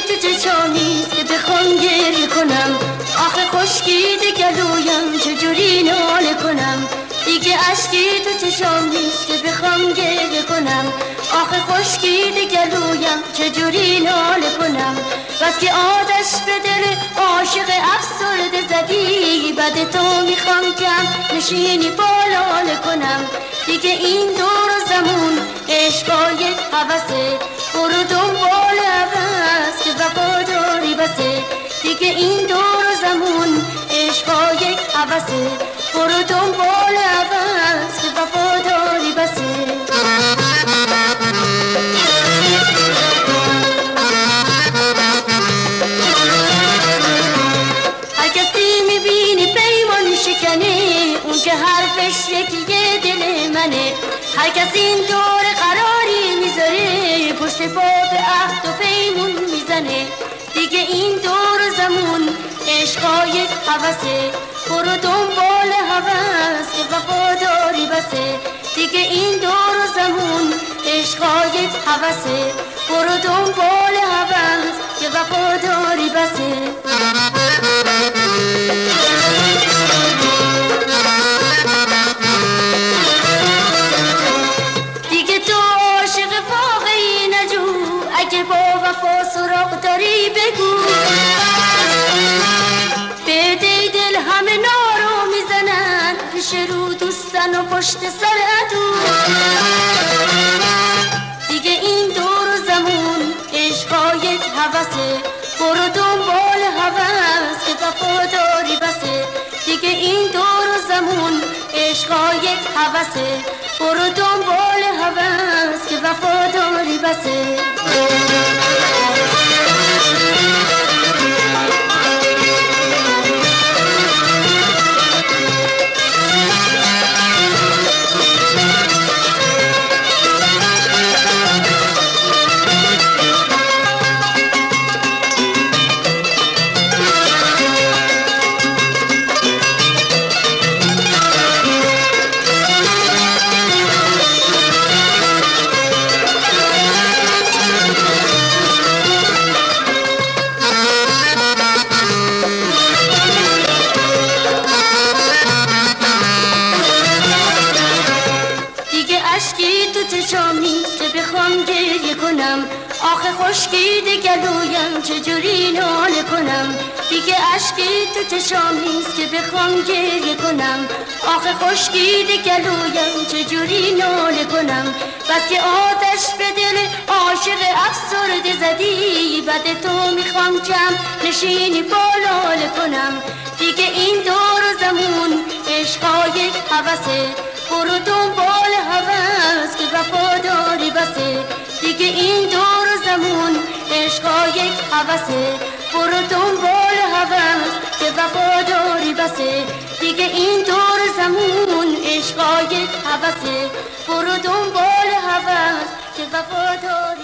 تو چشام نیست که بخوام گریه کنم، آخه خشکیده گلویم چجوری ناله کنم. دیگه اشکی تو چشام نیست که بخوام گریه کنم، آخه خشکیده گلویم چجوری ناله کنم. بس که آتش به دل عاشق افسرده زدی، بعد تو میخوام کم نشینی بالاله کنم. دیگه این دور زمون عشقای هوسه، برو دنبال هوس که وفاداری بسه. دیگه این دور زمون عشقای هوسه، برو دنبال هوس که وفاداری بسه. هر کسی میبینی پیمان شکنه، اون که حرفش یکیه دل منه. هر کسی این دور قراری میذاره، پشت پا به عهد و پیمون میزنه. دیگه این دور زمون عشقای هوسه، برو دنبال هوس که وفاداری بسه. دیگه این دور زمون عشقای هوسه، برو دنبال هوس که وفاداری بسه. دیگه تو عاشق واقعی نجو، اگه با وفا سراغ داری بگو. به دل همه نارو میزنن، پیش رو دوستن و پشت سر عدو. دیگه این دور زمون عشقای هوسه، برو دنبال هوس که وفاداری بسه. دیگه این دور زمون عشقای هوسه، برو دنبال هوس که وفاداری بسه. اشکی تو چشام نیست که بخوام گریه کنم، آخه خشکیده گلویم چجوری ناله کنم. دیگه اشکی تو چشام نیست که بخوام گریه کنم، آخه خشکیده گلویم چجوری ناله کنم. بس که آتش به دل عاشق افسرده زدی، بعد تو میخوام کم نشینی بالاله کنم. دیگه این دور زمون عشقای هوسه، برو دنبال هوس که وفاداری بسه. دیگه این دور زمون عشقای هوسه، برو دنبال هوس که وفاداری بسه. دیگه این دور زمون عشقای هوسه، برو دنبال هوس که وفاداری